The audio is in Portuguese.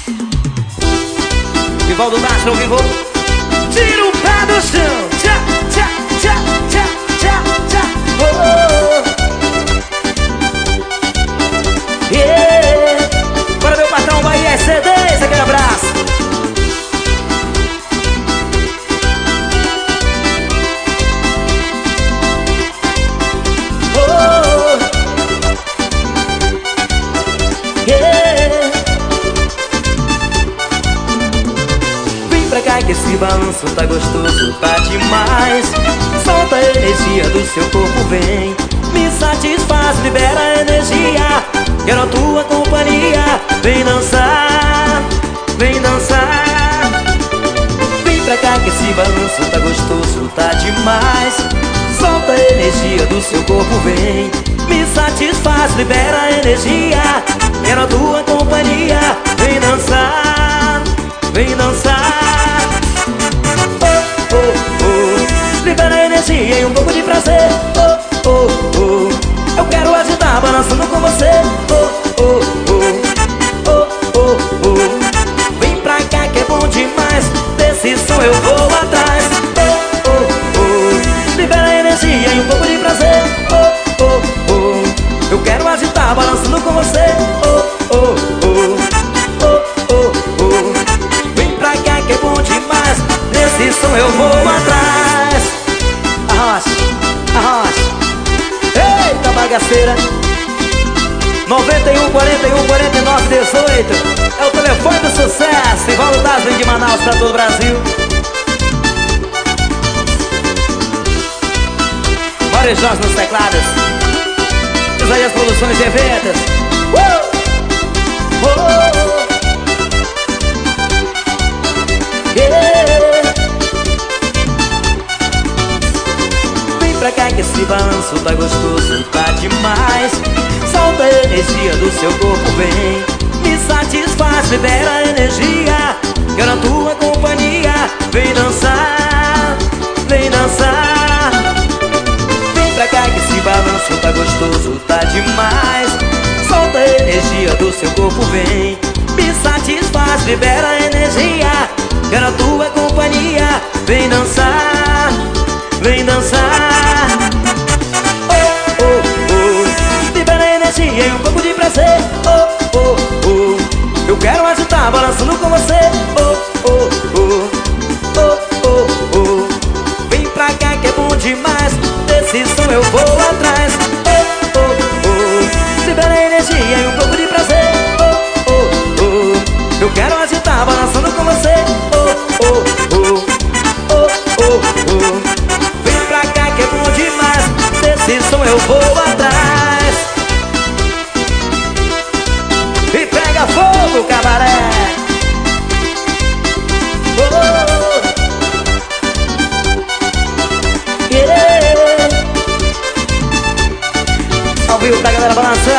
Vivaldo Castro ao vivo. Tira o pé do chão. Tchá, tchá, tchá, tchá, tchá, tchá. Yeah. Bora meu patrão Bahia CDs, aquele abraço. Que esse balanço tá gostoso, tá demais. Solta a energia do seu corpo, vem. Me satisfaz, libera a energia. Quero a tua companhia. Vem dançar, vem dançar. Vem pra cá que esse balanço tá gostoso, tá demais. Solta a energia do seu corpo, vem. Me satisfaz, libera a energia. Quero a tua companhia. Vem dançar, vem dançar. Libera a energia e um pouco de prazer. Oh, oh, oh. Eu quero agitar, balançando com você. Oh, oh, oh. Oh, oh, oh. Vem pra cá que é bom demais. Desse som eu vou atrás. Oh, oh, oh. Libera a energia e um pouco de prazer. Oh, oh, oh. Eu quero agitar, balançando com você. Oh, oh, oh. Oh, oh, oh. Vem pra cá que é bom demais. Desse som eu vou atrás. Arrocha, arrocha. Eita bagaceira. 91 41 49 18 é o telefone do sucesso. Vivaldo Dasling de Manaus pra todo o Brasil. Mário Jorge nos teclados. Isaías Produções e Eventos. Pra cá que esse balanço tá gostoso, tá demais. Solta a energia do seu corpo, vem. Me satisfaz, libera a energia. Quero a tua companhia. Vem dançar, vem dançar. Vem pra cá que esse balanço tá gostoso, tá demais. Solta a energia do seu corpo, vem. Me satisfaz, libera a energia. Quero a tua companhia. Vem dançar, vem dançar. Oh, oh, oh. Libera a energia e um pouco de prazer. Oh, oh, oh. Eu quero agitar, balançando com você. Oh, oh, oh. Oh, oh, oh. Vem pra cá que é bom demais. Desse som eu vou atrás. Oh, oh, oh. Libera a energia e um pouco de prazer. Oh, oh, oh. Eu quero agitar, balançando com você. Oh, oh, oh. Oh, oh, oh. Que é bom demais, desse som eu vou atrás. E pega fogo, cabaré. Oh, yeah. Ao vivo pra galera balançando.